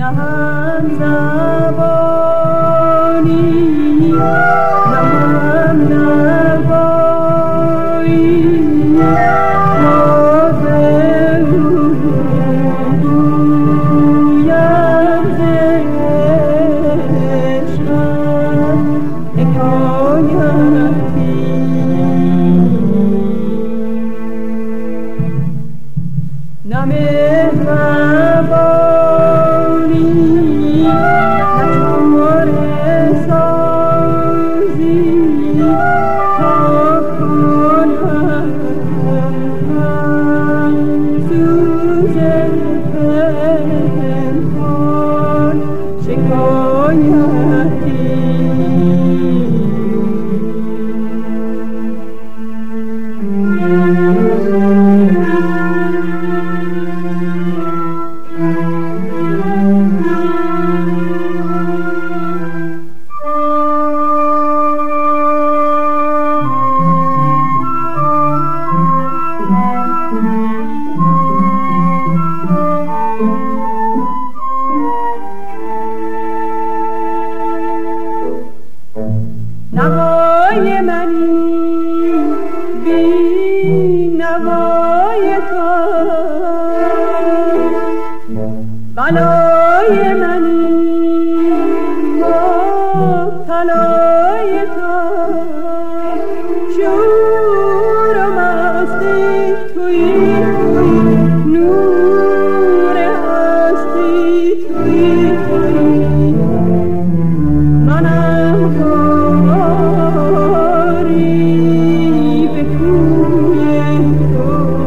هم زبانی نه هم نوایی نازه گویم ز عشقم حکایتی نه مهربانی نه چاره سازی تا کنم سوز پنهان شکایتی نوای منی بی نوای تو بلای منی مبتلای تو شور و مستی تویی نور هستی تویی منم کاری به کوی تو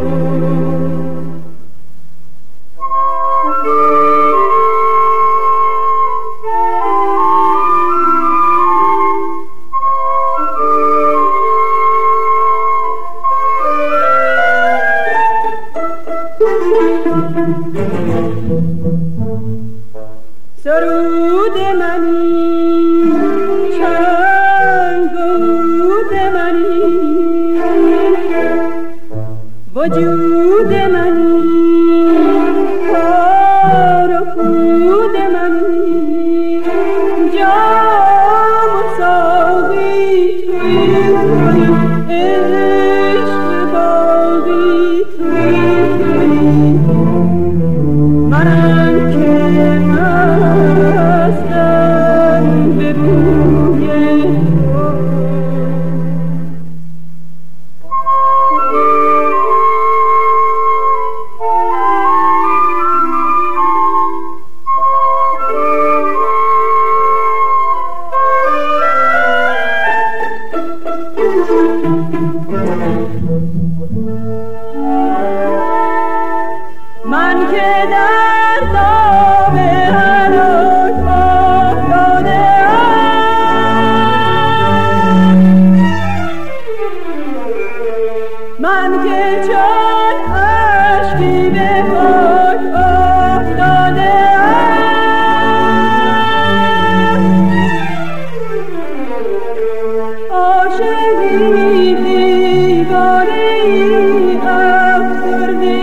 سرود منی چنگود منی وجود منی کار و خود منی جام و ساقی تویی عشق باقی تویی منم که مستم به بوی من که در دام هلاک افتاده‌ام من که چون اشکی به خاک افتاده‌ام عاشقی دیوانه‌ای افسرده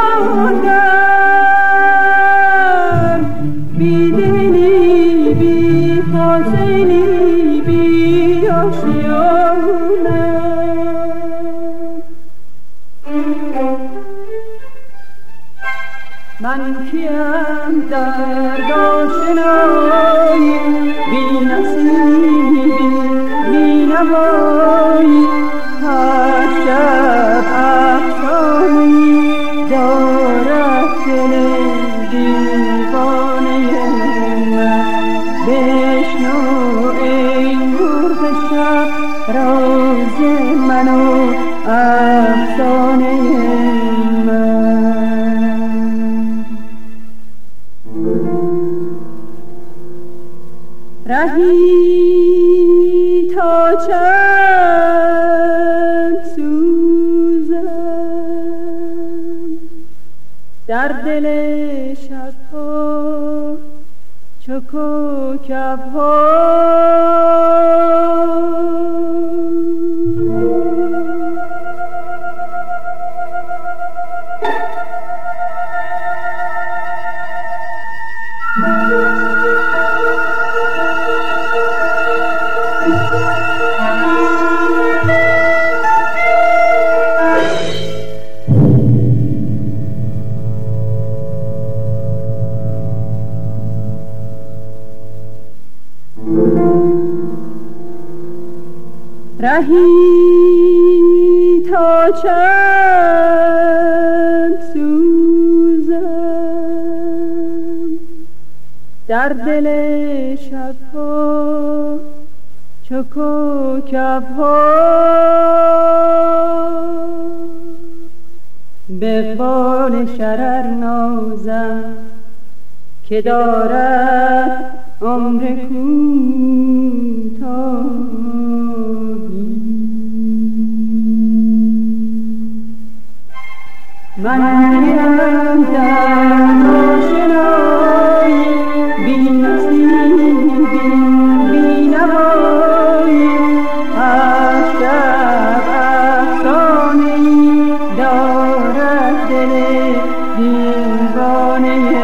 جانم بی دلی بی حاصلی بی آشیانم من کیم درد آشنایی بی نصیبی بی نوایی هر شب افسانه‌ای دارد دل دیوانه من بشنو ای مرغ شب راز من و افسانه من رهی تا چند سوزم در دل شبها چو کوکب‌ها رهی تا چند سوزم در دل شبها چو کوکب‌ها به بال شرر نازم که دارد عمر کوتاهی. من میرم در روشنایی بی نصیبی بی نوایی، هر شب افسانه‌ای دارد دل دیوانه